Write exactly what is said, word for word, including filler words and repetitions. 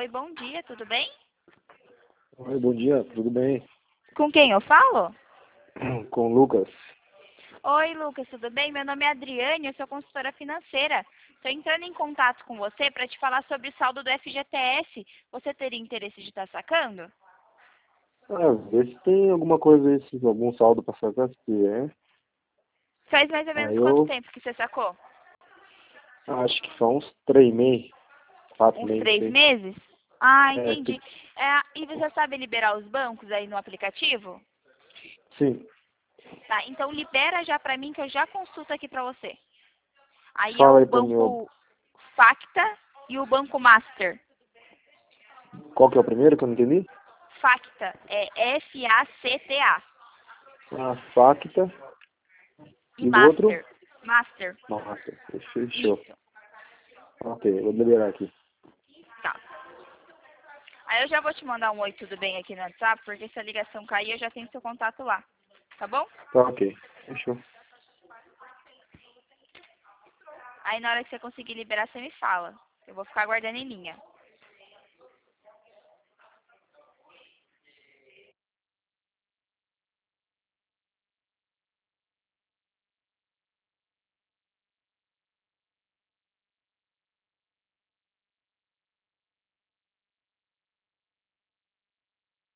Oi, bom dia, tudo bem? Oi, bom dia, tudo bem? Com quem eu falo? Com o Lucas. Oi, Lucas, tudo bem? Meu nome é Adriane, eu sou consultora financeira. Estou entrando em contato com você para te falar sobre o saldo do F G T S. Você teria interesse de estar sacando? Ah, vê se tem alguma coisa aí, se algum saldo pra sacar, se é. Faz mais ou menos Aí quanto eu tempo que você sacou? acho que são uns três meses, quatro Uns meses, três sei. meses? Ah, É, entendi. tu- É, e você sabe liberar os bancos aí no aplicativo? sim. Tá, então libera já para mim que eu já consulto aqui para você. Aí é Fala o aí pra mim, ó, banco Facta e o banco Master. qual que é o primeiro que eu não entendi? Facta é F A C T A. A Facta E e do outro? Master. Master. Nossa, fechou. Isso. Ok, vou liberar aqui. Tá. Aí eu já vou te mandar um oi, tudo bem aqui no WhatsApp, porque se a ligação cair, eu já tenho seu contato lá. Tá bom? Tá ok, fechou. Aí na hora que você conseguir liberar, você me fala. Eu vou ficar aguardando em linha.